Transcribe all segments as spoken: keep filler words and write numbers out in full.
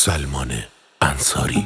سلمان انصاری.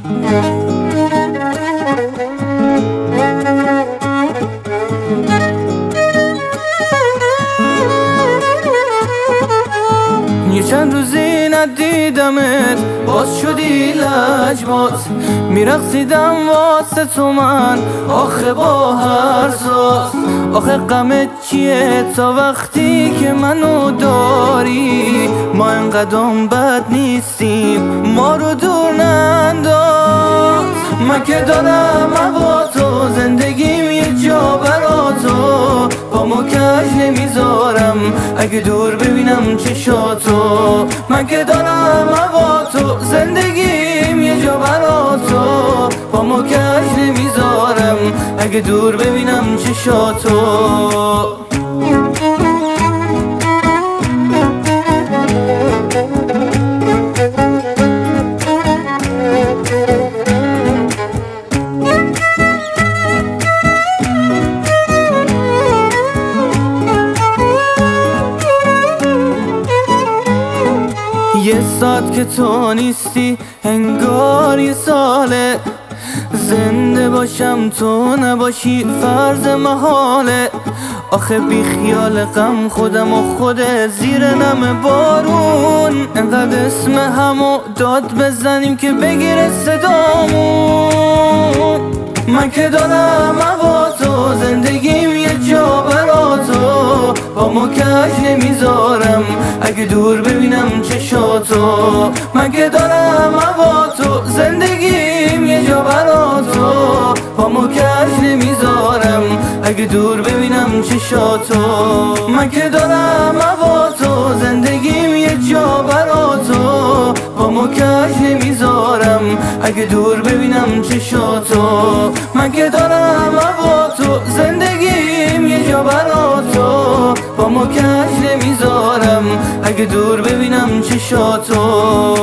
یه چند روزی ندیدمت، باز شدی لجباز، میرقصیدم واسه تو من آخه با هر ساز. آخه غمت چیه تا وقتی که منو داری؟ ما انقدام بد نیستیم، ما رو دور ننداز. من که دارم هوا تو، زندگیم یه جا برا تو، با ما کج نمیذارم اگه دور ببینم چشاتو. من که دارم هوا تو، زندگیم یه جا برا تو، با ما کج نمیذارم اگه دور ببینم چشاتو. یه ساعت که تو نیستی انگار یه ساله، زنده باشم تو نباشی فرض محاله. آخه بی خیال غم خودم و خود زیر نم بارون، انقدر اسم همو داد بزنیم که بگیره صدامون. من که دارم هوا تو، زندگیم یه جا برا تو، با ما کج نمیذارم اگه دور ببینم چشاتو. من که دارم هوا تو، زندگیم یه جا برا تو، با ما کج نمیذارم اگه دور ببینم چشاتو. من که دارم هوا تو، زندگیم یه جا برا تو، با ما کج نمیذارم اگه دور ببینم چشاتو. من که دارم هوا تو، زندگیم یه جا برا تو، با ما کج نمیذارم اگه دور ببینم چشاتو.